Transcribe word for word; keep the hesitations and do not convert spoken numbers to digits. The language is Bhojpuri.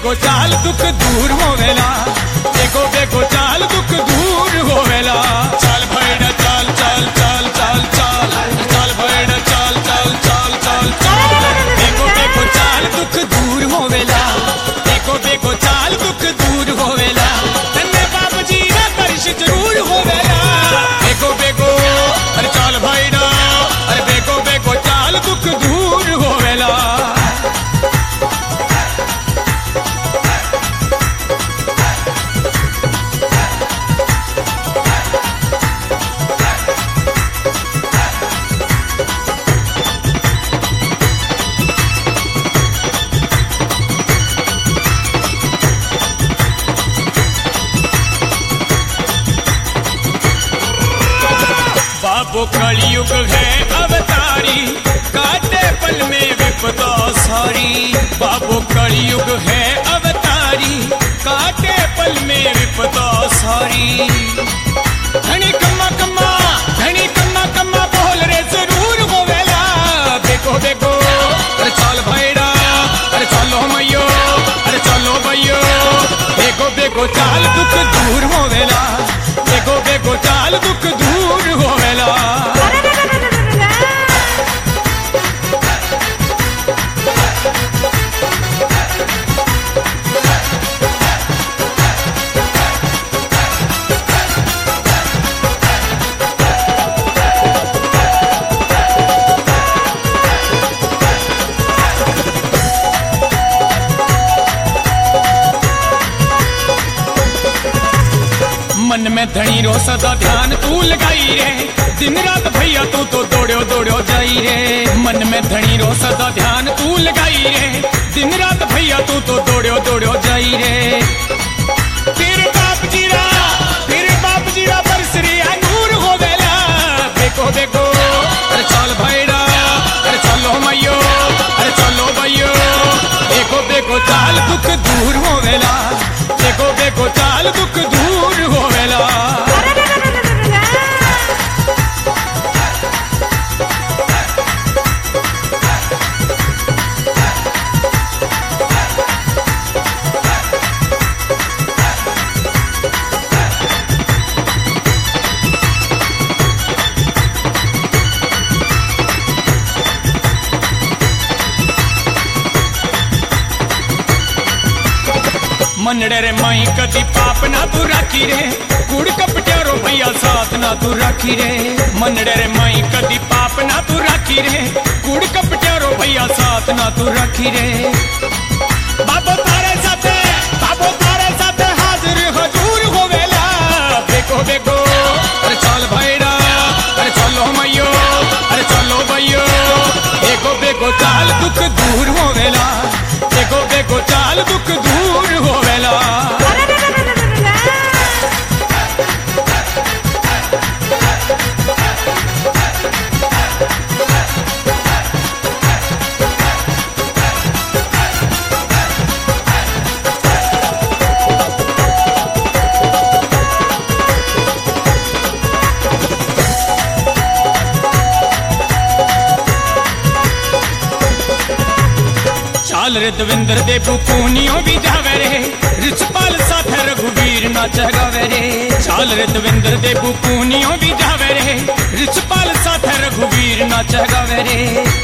बेगो चाल दुख दूर होवेला, बेगो बेगो चाल दुख दूर होवेला। चाल भैड़ा चाल चाल चाल चाल चाल चाल भैड़ा चाल चाल चाल चाल चाल बेगो बेगो चाल दुख दूर होवेला, बेगो बेगो चाल दुख दूर होवेला। धन्य बाबू जी रा दर्श जरूर होवेला, बेगो बेगो अरे चाल भैड़ा, अरे बेगो बेगो चाल दुख दूर होवेला। बाबू कलयुग है अवतारी, काटे पल में विपदा सारी। बाबू कलयुग है अवतारी, काटे पल में विपदा सारी। धनी कम्मा कम्मा धनी कम्मा कम्मा बोल रे जरूर होवेला, बेगो बेगो अरे चाल भैड़ा, अरे चलो मैयो, अरे चलो भैयो। बेगो बेगो चाल दुख दूर होवेला, बेगो बेगो चाल दुख दूर होवेला। मन में धनी रो सदा ध्यान तू लगाई रे, दिन रात भैया तू तो दौड़ो दौड़ो जाई रे। मन में धनी रो सदा ध्यान तू लगाई रे, दिन रात भैया तू तो दौड़ो दौड़ो जाई रे। फिर बाप जीरा फिर बाप जीरा बरसरी नूर होवेला, बेगो बेगो अरे चल भैड़ा, अरे चलो मैयो, अरे चलो भैयो। बेगो बेगो चाल दुख दूर होवेला, बेगो बेगो चाल दुख दूर होवेला। मनड़े रे माई कदी पाप ना तू राखी रे, कूड़ कपट्यारो भैया साथ ना तू राखी रे। मनड़े रे माई कदी पाप ना तू राखी रे, कूड़ कपट्यारो भैया साथ ना तू राखी रे। बाबो तारे साथे बाबो तारे साथे हाजिर हजूर होवेला, बेगो बेगो अरे चल भैड़ा, अरे चलो मैयो, अरे चलो भैयो। बेगो बेगो चाल दुख दूर होवेला, बेगो बेगो चाल दुख दूर होवेला। चाल रे दविंदर दे बुकूनियों भी जावे रे, रिचपाल साथ रघुवीर ना चगावे रे। चाल रे दविंदर दे बुकूनियों भी जावे रे, रिचपाल साथ रघुवीर ना चगावे रे।